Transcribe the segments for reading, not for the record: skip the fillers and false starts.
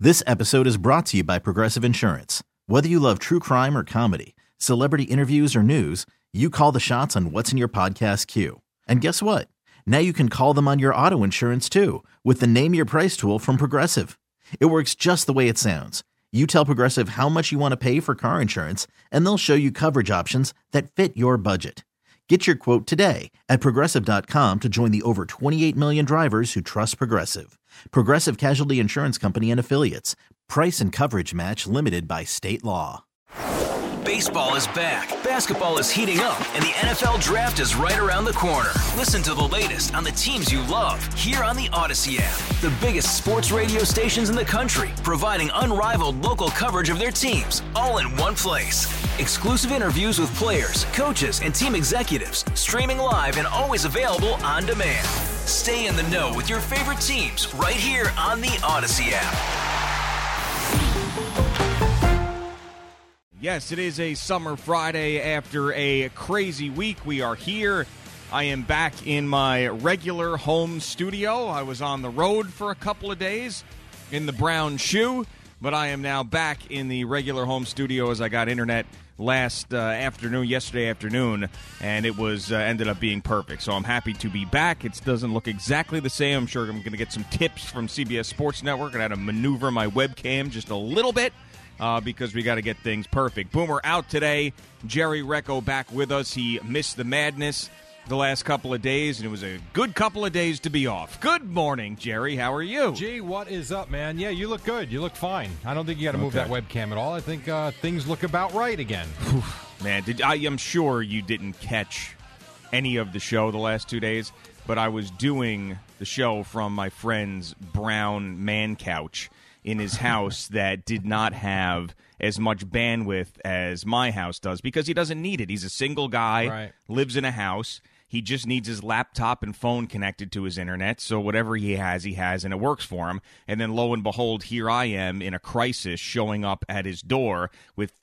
This episode is brought to you by Progressive Insurance. Whether you love true crime or comedy, celebrity interviews or news, you call the shots on what's in your podcast queue. And guess what? Now you can call them on your auto insurance too with the Name Your Price tool from Progressive. It works just the way it sounds. You tell Progressive how much you want to pay for car insurance, and they'll show you coverage options that fit your budget. Get your quote today at Progressive.com to join the over 28 million drivers who trust Progressive. Progressive Casualty Insurance Company and Affiliates. Price and coverage match limited by state law. Baseball is back, basketball is heating up, and the NFL Draft is right around the corner. Listen to the latest on the teams you love here on the Odyssey app. The biggest sports radio stations in the country, providing unrivaled local coverage of their teams, all in one place. Exclusive interviews with players, coaches, and team executives, streaming live and always available on demand. Stay in the know with your favorite teams right here on the Odyssey app. Yes, it is a summer Friday after a crazy week. We are here. I am back in my regular home studio. I was on the road for a couple of days in the brown shoe, but I am now back in the regular home studio as I got internet yesterday afternoon, and it was ended up being perfect. So I'm happy to be back. It doesn't look exactly the same. I'm sure I'm going to get some tips from CBS Sports Network, and I had to maneuver my webcam just a little bit. Because we got to get things perfect. Boomer out today. Jerry Recco back with us. He missed the madness the last couple of days, and it was a good couple of days to be off. Good morning, Jerry. How are you? Gee, what is up, man? Yeah, you look good. You look fine. I don't think you got to move that webcam at all. I think things look about right again. Man, I'm sure you didn't catch any of the show the last 2 days, but I was doing the show from my friend's brown man couch in his house that did not have as much bandwidth as my house does because he doesn't need it. He's a single guy, right. Lives in a house. He just needs his laptop and phone connected to his internet, so whatever he has, and it works for him. And then lo and behold, here I am in a crisis showing up at his door with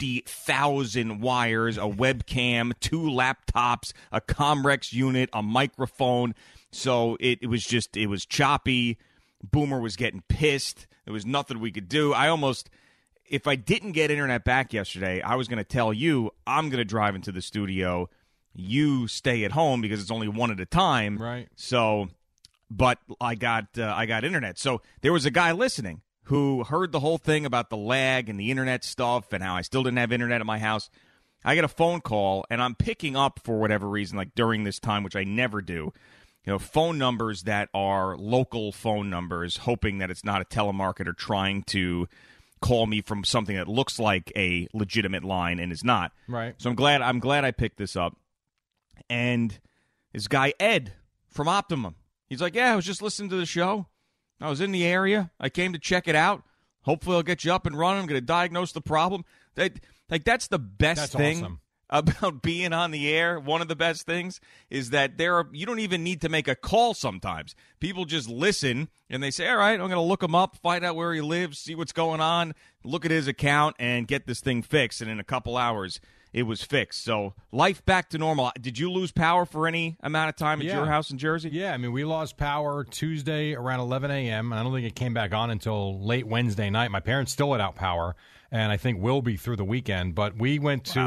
50,000 wires, a webcam, 2 laptops, a Comrex unit, a microphone. So it was choppy. Boomer was getting pissed. There was nothing we could do. If I didn't get internet back yesterday, I was going to tell you, I'm going to drive into the studio. You stay at home because it's only one at a time. Right. So, but I got internet. So there was a guy listening who heard the whole thing about the lag and the internet stuff and how I still didn't have internet at my house. I get a phone call, and I'm picking up for whatever reason, like during this time, which I never do. Phone numbers that are local phone numbers, hoping that it's not a telemarketer trying to call me from something that looks like a legitimate line and is not. Right. So I'm glad I picked this up. And this guy, Ed, from Optimum, he's like, yeah, I was just listening to the show. I was in the area. I came to check it out. Hopefully I'll get you up and running. I'm going to diagnose the problem. That's the best thing. Awesome. About being on the air. One of the best things is that you don't even need to make a call sometimes. People just listen, and they say, all right, I'm going to look him up, find out where he lives, see what's going on, look at his account, and get this thing fixed. And in a couple hours, it was fixed. So life back to normal. Did you lose power for any amount of time at your house in Jersey? Yeah, I mean, we lost power Tuesday around 11 a.m., and I don't think it came back on until late Wednesday night. My parents still without power, and I think will be through the weekend. But we went to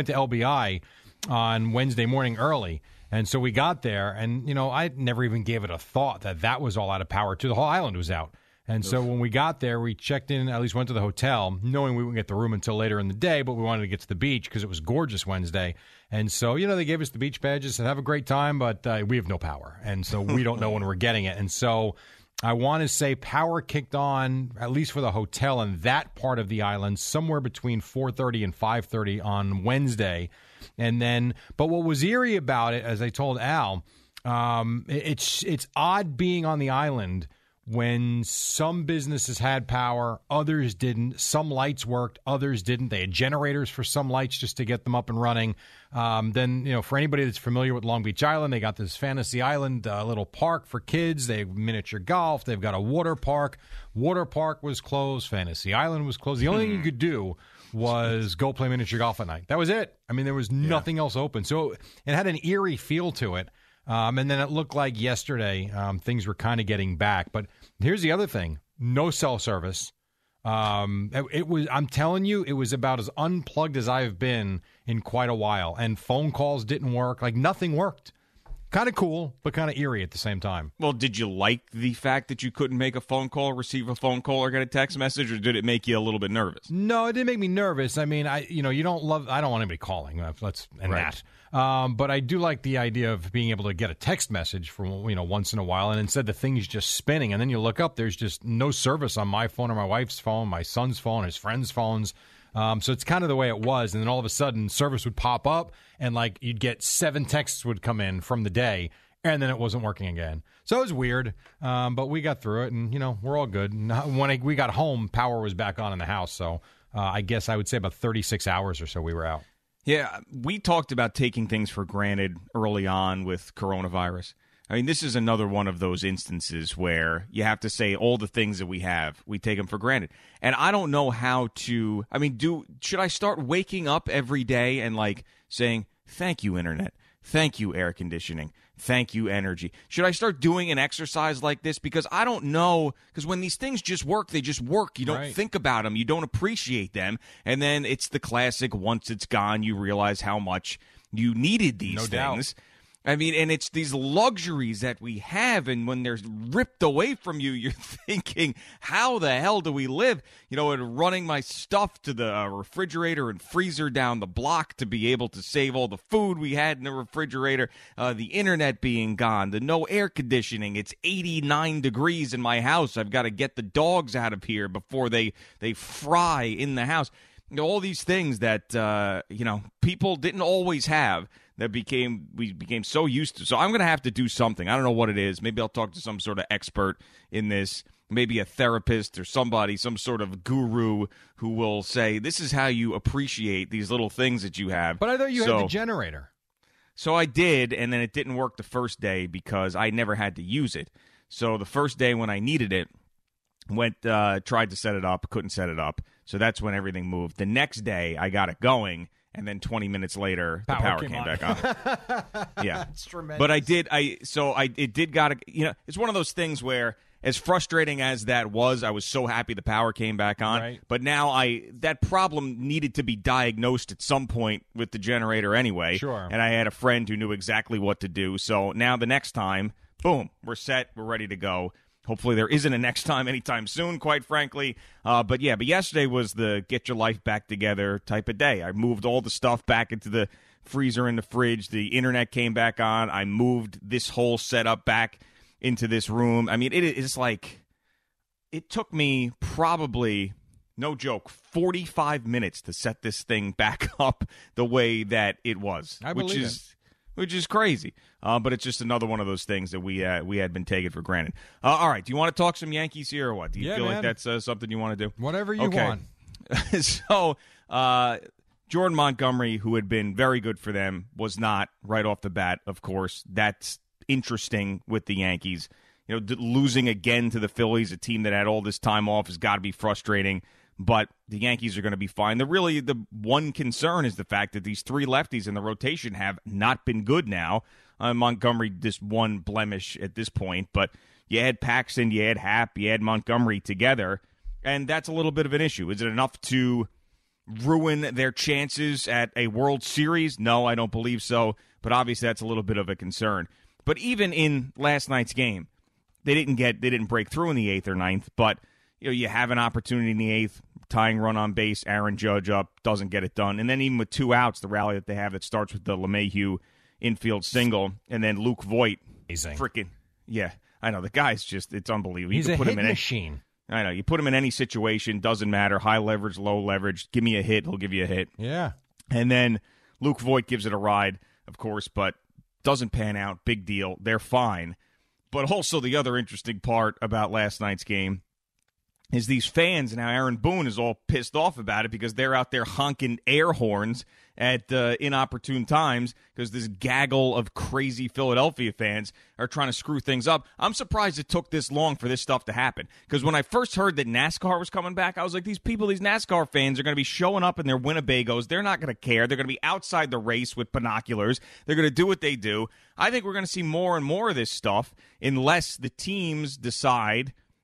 LBI on Wednesday morning early, and so we got there, and, I never even gave it a thought that was all out of power, too. The whole island was out. And so when we got there, we checked in, at least went to the hotel, knowing we wouldn't get the room until later in the day, but we wanted to get to the beach because it was gorgeous Wednesday. And so, they gave us the beach badges and have a great time, but we have no power. And so we don't know when we're getting it. And so I want to say power kicked on, at least for the hotel and that part of the island, somewhere between 4:30 and 5:30 on Wednesday. And then, but what was eerie about it, as I told Al, it's odd being on the island when some businesses had power, others didn't. Some lights worked, others didn't. They had generators for some lights just to get them up and running. Then, for anybody that's familiar with Long Beach Island, they got this Fantasy Island little park for kids. They have miniature golf. They've got a water park. Water park was closed. Fantasy Island was closed. The only thing you could do was go play miniature golf at night. That was it. I mean, there was nothing else open. So it had an eerie feel to it. And then it looked like yesterday things were kind of getting back. But here's the other thing. No cell service. It was. I'm telling you, it was about as unplugged as I've been in quite a while. And phone calls didn't work. Like nothing worked. Kind of cool, but kind of eerie at the same time. Well, did you like the fact that you couldn't make a phone call, receive a phone call, or get a text message, or did it make you a little bit nervous? No, it didn't make me nervous. I mean, I don't want anybody calling. That. But I do like the idea of being able to get a text message from once in a while, and instead the thing's just spinning, and then you look up, there's just no service on my phone or my wife's phone, my son's phone, his friends' phones. So it's kind of the way it was, and then all of a sudden service would pop up, and like you'd get 7 texts would come in from the day, and then it wasn't working again. So it was weird, but we got through it, and we're all good. And when we got home, power was back on in the house, so I guess I would say about 36 hours or so we were out. Yeah, we talked about taking things for granted early on with coronavirus. I mean, this is another one of those instances where you have to say all the things that we take them for granted. And I don't know how to, should I start waking up every day and like saying, thank you, internet, thank you, air conditioning, thank you, energy? Should I start doing an exercise like this? Because I don't know, because when these things just work, they just work. You don't think about them. You don't appreciate them. And then it's the classic, once it's gone, you realize how much you needed these things. Doubt. I mean, and it's these luxuries that we have, and when they're ripped away from you, you're thinking, how the hell do we live? And running my stuff to the refrigerator and freezer down the block to be able to save all the food we had in the refrigerator, the internet being gone, the no air conditioning. It's 89 degrees in my house. I've got to get the dogs out of here before they fry in the house. All these things that, people didn't always have. That we became so used to. So I'm going to have to do something. I don't know what it is. Maybe I'll talk to some sort of expert in this, maybe a therapist or somebody, some sort of guru who will say, this is how you appreciate these little things that you have. But I thought you had the generator. So I did, and then it didn't work the first day because I never had to use it. So the first day when I needed it, tried to set it up, couldn't set it up. So that's when everything moved. The next day I got it going. And then 20 minutes later, the power came back on. Yeah, it's tremendous. But it did got to. It's one of those things where, as frustrating as that was, I was so happy the power came back on. Right. But now that problem needed to be diagnosed at some point with the generator anyway. Sure. And I had a friend who knew exactly what to do. So now the next time, boom, we're set, we're ready to go. Hopefully there isn't a next time anytime soon, quite frankly. But yesterday was the get your life back together type of day. I moved all the stuff back into the freezer and the fridge. The internet came back on. I moved this whole setup back into this room. I mean, it took me probably, no joke, 45 minutes to set this thing back up the way that it was. Which is crazy. But it's just another one of those things that we had been taking for granted. All right, do you want to talk some Yankees here or what? Do you feel like that's something you want to do? Whatever you want. So Jordan Montgomery, who had been very good for them, was not right off the bat, of course. That's interesting with the Yankees. Losing again to the Phillies, a team that had all this time off, has got to be frustrating. But the Yankees are going to be fine. The one concern is the fact that these 3 lefties in the rotation have not been good now. Montgomery, this one blemish at this point. But you had Paxton, you had Happ, you had Montgomery together. And that's a little bit of an issue. Is it enough to ruin their chances at a World Series? No, I don't believe so. But obviously that's a little bit of a concern. But even in last night's game, they didn't break through in the 8th or 9th. But you have an opportunity in the 8th, tying run on base, Aaron Judge up, doesn't get it done. And then even with 2 outs, the rally that they have that starts with the LeMahieu infield single, and then Luke Voit. Amazing. Freaking, yeah. I know, the guy's just, it's unbelievable. He's a hit machine. I know, you put him in any situation, doesn't matter, high leverage, low leverage, give me a hit, he'll give you a hit. Yeah. And then Luke Voit gives it a ride, of course, but doesn't pan out, big deal, they're fine. But also the other interesting part about last night's game is these fans, and how Aaron Boone is all pissed off about it because they're out there honking air horns at inopportune times because this gaggle of crazy Philadelphia fans are trying to screw things up. I'm surprised it took this long for this stuff to happen because when I first heard that NASCAR was coming back, I was like, these NASCAR fans are going to be showing up in their Winnebagos. They're not going to care. They're going to be outside the race with binoculars. They're going to do what they do. I think we're going to see more and more of this stuff unless the teams decide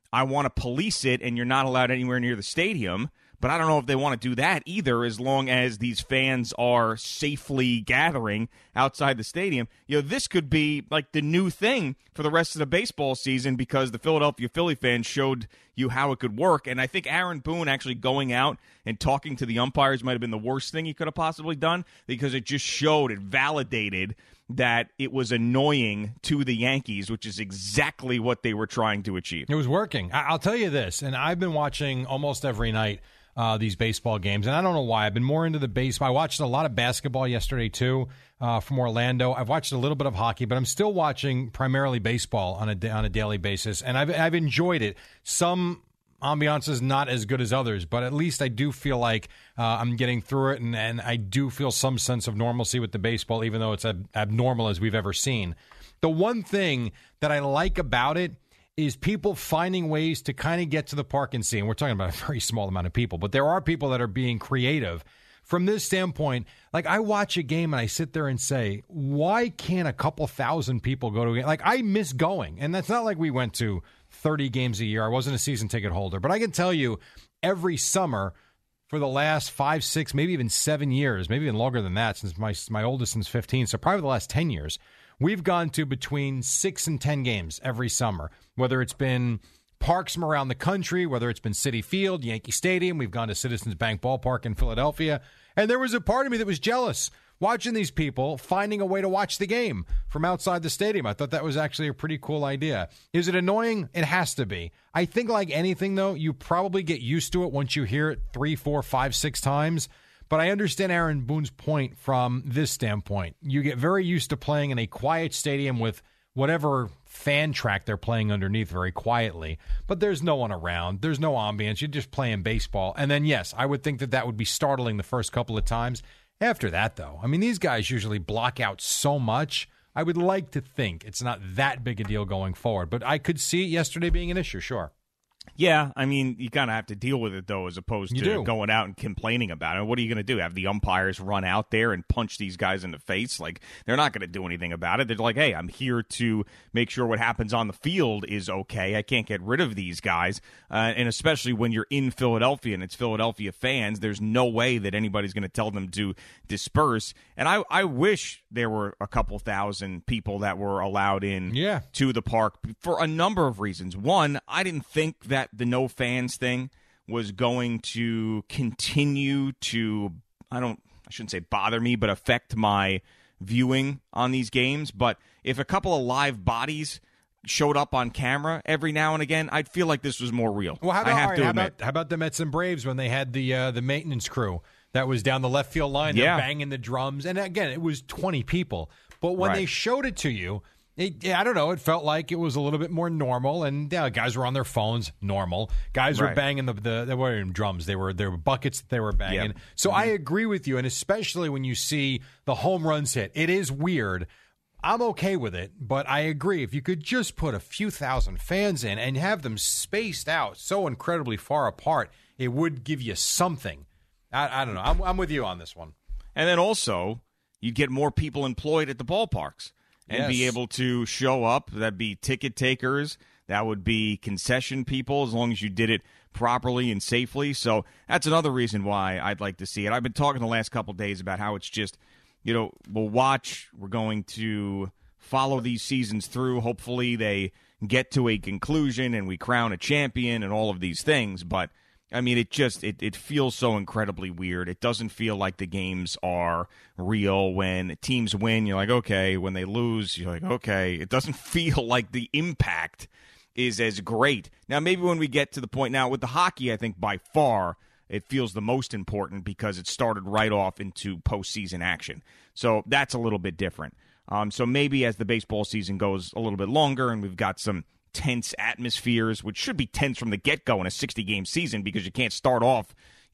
I want to police it and you're not allowed anywhere near the stadium. But I don't know if they want to do that either, as long as these fans are safely gathering outside the stadium. This could be like the new thing for the rest of the baseball season, because the Philadelphia Philly fans showed you how it could work. And I think Aaron Boone actually going out and talking to the umpires might have been the worst thing he could have possibly done, because it just showed, it validated that it was annoying to the Yankees, which is exactly what they were trying to achieve. It was working. I'll tell you this, and I've been watching almost every night these baseball games, and I don't know why. I've been more into the baseball. I watched a lot of basketball yesterday, too, from Orlando. I've watched a little bit of hockey, but I'm still watching primarily baseball on a daily basis, and I've enjoyed it. Some ambiance is not as good as others, but at least I do feel like I'm getting through it, and I do feel some sense of normalcy with the baseball, even though it's abnormal as we've ever seen. The one thing that I like about it is people finding ways to kind of get to the park and see. And we're talking about a very small amount of people, but there are people that are being creative. From this standpoint, like, I watch a game and I sit there and say, why can't a couple thousand people go to a game? Like, I miss going. And that's not like we went to 30 games a year. I wasn't a season ticket holder. But I can tell you, every summer for the last 5, 6, maybe even 7 years, maybe even longer than that, since my oldest since 15, so probably the last 10 years, we've gone to between 6 and 10 games every summer, whether it's been parks from around the country, whether it's been Citi Field, Yankee Stadium. We've gone to Citizens Bank Ballpark in Philadelphia. And there was a part of me that was jealous watching these people finding a way to watch the game from outside the stadium. I thought that was actually a pretty cool idea. Is it annoying? It has to be. I think, like anything, though, you probably get used to it once you hear it 3, 4, 5, 6 times. But I understand Aaron Boone's point from this standpoint. You get very used to playing in a quiet stadium with whatever fan track they're playing underneath very quietly. But there's no one around. There's no ambience. You're just playing baseball. And then, yes, I would think that would be startling the first couple of times. After that, though, I mean, these guys usually block out so much. I would like to think it's not that big a deal going forward. But I could see it yesterday being an issue, sure. Yeah, I mean, you kind of have to deal with it, though, as opposed to going out and complaining about it. What are you going to do? Have the umpires run out there and punch these guys in the face? Like, they're not going to do anything about it. They're like, hey, I'm here to make sure what happens on the field is okay. I can't get rid of these guys. And especially when you're in Philadelphia and it's Philadelphia fans, there's no way that anybody's going to tell them to disperse. And I wish there were a couple thousand people that were allowed in to the park for a number of reasons. One, I didn't think that the no fans thing was going to continue to, I shouldn't say bother me, but affect my viewing on these games. But if a couple of live bodies showed up on camera every now and again, I'd feel like this was more real. Well, how about the Mets and Braves when they had the maintenance crew that was down the left field line, they're banging the drums, and again, it was 20 people. But when they showed it to you, I don't know, it felt like it was a little bit more normal, and guys were on their phones, normal. Guys were banging they weren't drums, they were buckets that they were banging. Yep. So I agree with you, and especially when you see the home runs hit, it is weird. I'm okay with it, but I agree. If you could just put a few thousand fans in and have them spaced out so incredibly far apart, it would give you something. I don't know. I'm with you on this one. And then also, you'd get more people employed at the ballparks and be able to show up. That'd be ticket takers. That would be concession people, as long as you did it properly and safely. So that's another reason why I'd like to see it. I've been talking the last couple of days about how it's just, we'll watch. We're going to follow these seasons through. Hopefully they get to a conclusion and we crown a champion and all of these things. But I mean, it feels so incredibly weird. It doesn't feel like the games are real. When teams win, you're like, okay. When they lose, you're like, okay. It doesn't feel like the impact is as great. Now, maybe when we get to the point now with the hockey, I think by far it feels the most important because it started right off into postseason action. So that's a little bit different. So maybe as the baseball season goes a little bit longer and we've got some tense atmospheres, which should be tense from the get-go in a 60-game season because you can't start off,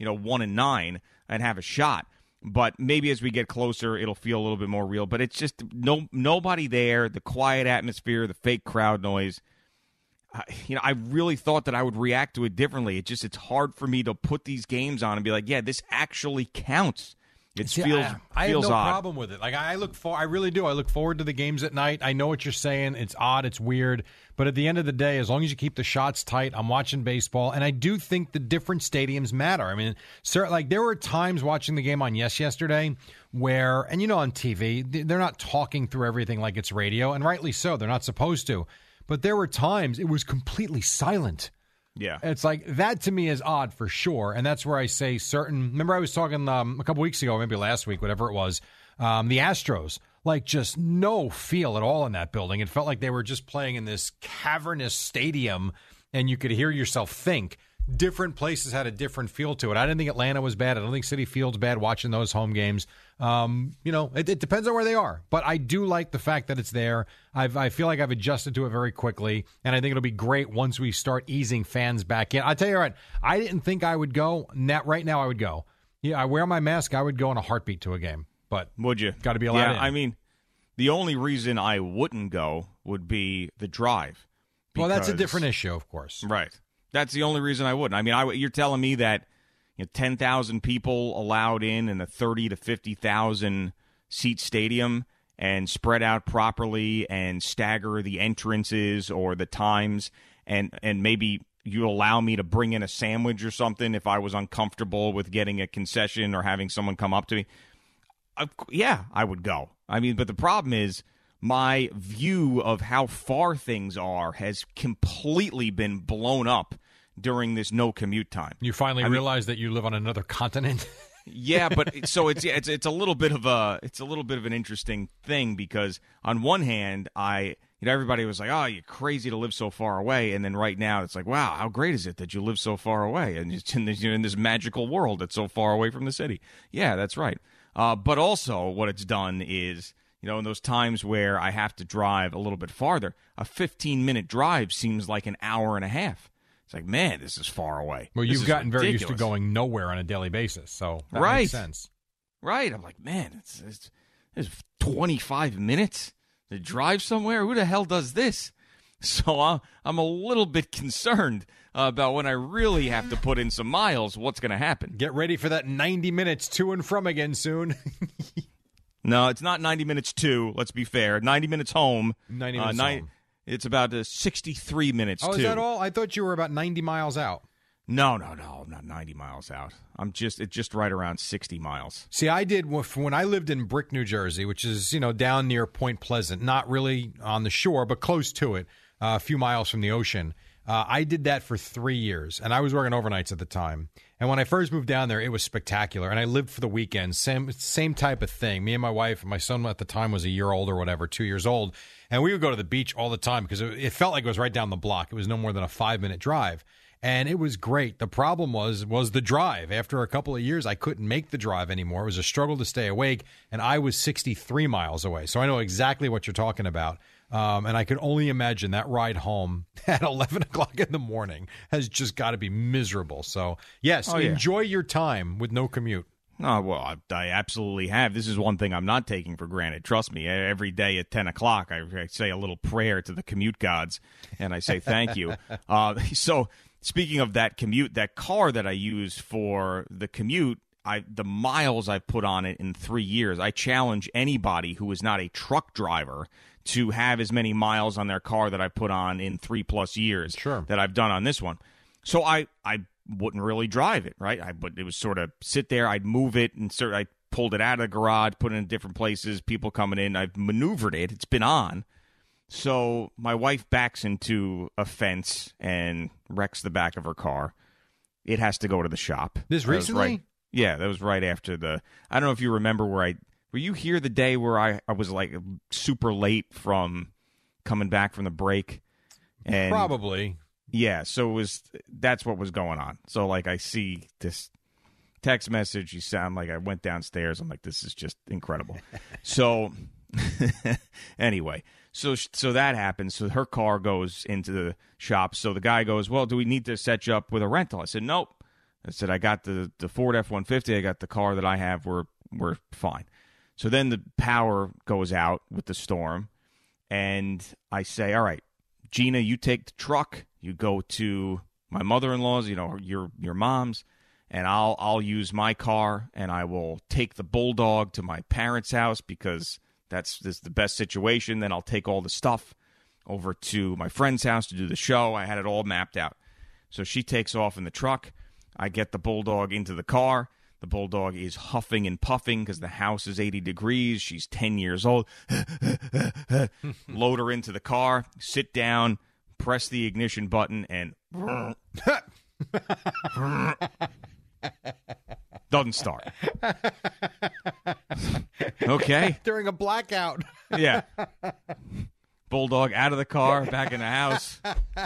1-9 and have a shot. But maybe as we get closer, it'll feel a little bit more real. But it's just nobody there, the quiet atmosphere, the fake crowd noise. I really thought that I would react to it differently. It's hard for me to put these games on and be like, yeah, this actually counts. It See, feels I have no odd. problem with it. Like I really do. I look forward to the games at night. I know what you're saying. It's odd. It's weird. But at the end of the day, as long as you keep the shots tight, I'm watching baseball, and I do think the different stadiums matter. I mean, like there were times watching the game on yesterday where, and on TV, they're not talking through everything like it's radio, and rightly so. They're not supposed to. But there were times it was completely silent. Yeah. It's like that to me is odd for sure. And that's where I say remember I was talking a couple weeks ago, maybe last week, whatever it was, the Astros, like just no feel at all in that building. It felt like they were just playing in this cavernous stadium and you could hear yourself think. Different places had a different feel to it. I didn't think Atlanta was bad. I don't think Citi Field's bad watching those home games. It depends on where they are. But I do like the fact that it's there. I feel like I've adjusted to it very quickly, and I think it'll be great once we start easing fans back in. I'll tell you what, I didn't think I would go. Right now I would go. Yeah, I wear my mask. I would go in a heartbeat to a game. But would you? Got to be allowed in. I mean, the only reason I wouldn't go would be the drive. Well, that's a different issue, of course. Right. That's the only reason I wouldn't. I mean, you're telling me that 10,000 people allowed in a 30 to 50,000 seat stadium and spread out properly and stagger the entrances or the times and maybe you allow me to bring in a sandwich or something if I was uncomfortable with getting a concession or having someone come up to me. Yeah, I would go. I mean, but the problem is my view of how far things are has completely been blown up during this no commute time. You finally realize that you live on another continent. Yeah, but so it's a little bit of an interesting thing because on one hand, everybody was like, "Oh, you're crazy to live so far away," and then right now it's like, "Wow, how great is it that you live so far away and you're in this magical world that's so far away from the city?" Yeah, that's right. But also, what it's done is, in those times where I have to drive a little bit farther, a 15-minute drive seems like an hour and a half. It's like, man, this is far away. Well, you've gotten very used to going nowhere on a daily basis, so that makes sense. Right. I'm like, man, it's 25 minutes to drive somewhere? Who the hell does this? So I'm a little bit concerned about when I really have to put in some miles, what's going to happen. Get ready for that 90 minutes to and from again soon. No, it's not 90 minutes to, let's be fair. 90 minutes home. 90 minutes home. It's about 63 minutes to. Oh, is that all? I thought you were about 90 miles out. No. I'm not 90 miles out. It's just right around 60 miles. See, I did when I lived in Brick, New Jersey, which is, down near Point Pleasant, not really on the shore, but close to it, a few miles from the ocean. I did that for 3 years, and I was working overnights at the time. And when I first moved down there, it was spectacular. And I lived for the weekends, same type of thing. Me and my wife, my son at the time was a year old or whatever, 2 years old. And we would go to the beach all the time because it felt like it was right down the block. It was no more than a 5-minute drive. And it was great. The problem was the drive. After a couple of years, I couldn't make the drive anymore. It was a struggle to stay awake, and I was 63 miles away. So I know exactly what you're talking about. And I could only imagine that ride home at 11 o'clock in the morning has just got to be miserable. So, yes, enjoy your time with no commute. Oh, well, I absolutely have. This is one thing I'm not taking for granted. Trust me, every day at 10 o'clock, I say a little prayer to the commute gods, and I say thank you. So speaking of that commute, that car that I use for the commute, the miles I've put on it in 3 years, I challenge anybody who is not a truck driver to have as many miles on their car that I put on in 3+ years that I've done on this one. So I wouldn't really drive it, right? But it was sort of sit there, I'd move it, and I pulled it out of the garage, put it in different places, people coming in, I've maneuvered it, it's been on. So my wife backs into a fence and wrecks the back of her car. It has to go to the shop. This recently? Yeah, that was right after I don't know if you remember were you here the day where I was like super late from coming back from the break? And probably. Yeah, so that's what was going on. So like I see this text message, you sound like I went downstairs. I'm like, this is just incredible. So anyway, so that happens. So her car goes into the shop. So the guy goes, well, do we need to set you up with a rental? I said, nope. I said, I got the Ford F-150. I got the car that I have. We're fine. So then the power goes out with the storm, and I say, all right, Gina, you take the truck. You go to my mother-in-law's, your mom's, and I'll use my car, and I will take the Bulldog to my parents' house because this is the best situation. Then I'll take all the stuff over to my friend's house to do the show. I had it all mapped out. So she takes off in the truck. I get the Bulldog into the car. The Bulldog is huffing and puffing because the house is 80 degrees. She's 10 years old. Load her into the car, sit down, press the ignition button, and doesn't start. Okay. During a blackout. Yeah. Bulldog out of the car, back in the house.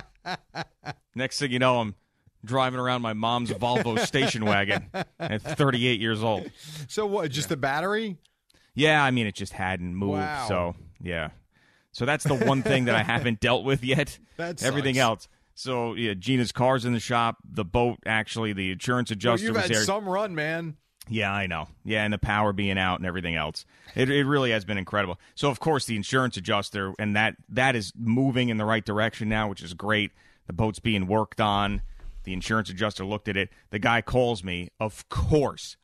Next thing you know, I'm driving around my mom's Volvo station wagon at 38 years old. So what, just the battery? Yeah, I mean, it just hadn't moved. Wow. So, yeah. So that's the one thing that I haven't dealt with yet. That Everything sucks. else. So, yeah, Gina's car's in the shop. The boat, actually, the insurance adjuster Well, was you've had there. some run, man. Yeah, I know. Yeah, and the power being out and everything else. It really has been incredible. So, of course, the insurance adjuster, and that is moving in the right direction now, which is great. The boat's being worked on. The insurance adjuster looked at it. The guy calls me. Of course,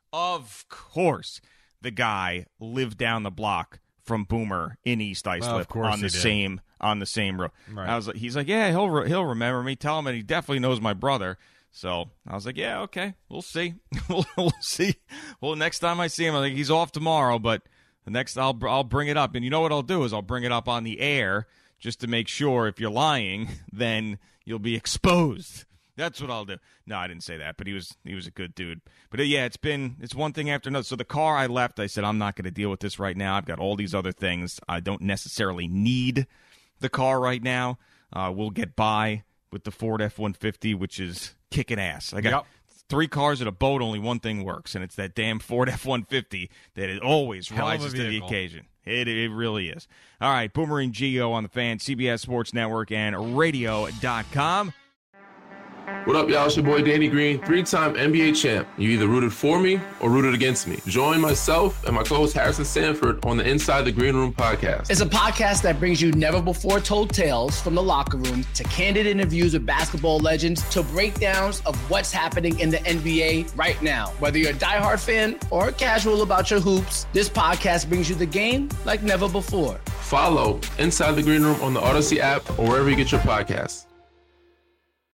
the guy lived down the block from Boomer in East Islip on the same road. Right. He's like, yeah, he'll remember me. Tell him, and he definitely knows my brother. So I was like, yeah, okay, we'll see. we'll see. Well, next time I see him, I think he's off tomorrow, but the next I'll bring it up. And you know what I'll do is I'll bring it up on the air just to make sure if you're lying, then you'll be exposed. That's what I'll do. No, I didn't say that, but he was a good dude. But yeah, it's one thing after another. So the car I left, I said, I'm not going to deal with this right now. I've got all these other things. I don't necessarily need the car right now. We'll get by with the Ford F-150, which is kicking ass. I got 3 cars and a boat. Only one thing works, and it's that damn Ford F-150 that it always rises to the occasion. It really is. All right, Boomer and Gio on the Fan, CBS Sports Network, and radio.com. What up, y'all? It's your boy Danny Green, 3-time NBA champ. You either rooted for me or rooted against me. Join myself and my co-host Harrison Sanford on the Inside the Green Room podcast. It's a podcast that brings you never-before-told tales from the locker room to candid interviews with basketball legends to breakdowns of what's happening in the NBA right now. Whether you're a diehard fan or casual about your hoops, this podcast brings you the game like never before. Follow Inside the Green Room on the Odyssey app or wherever you get your podcasts.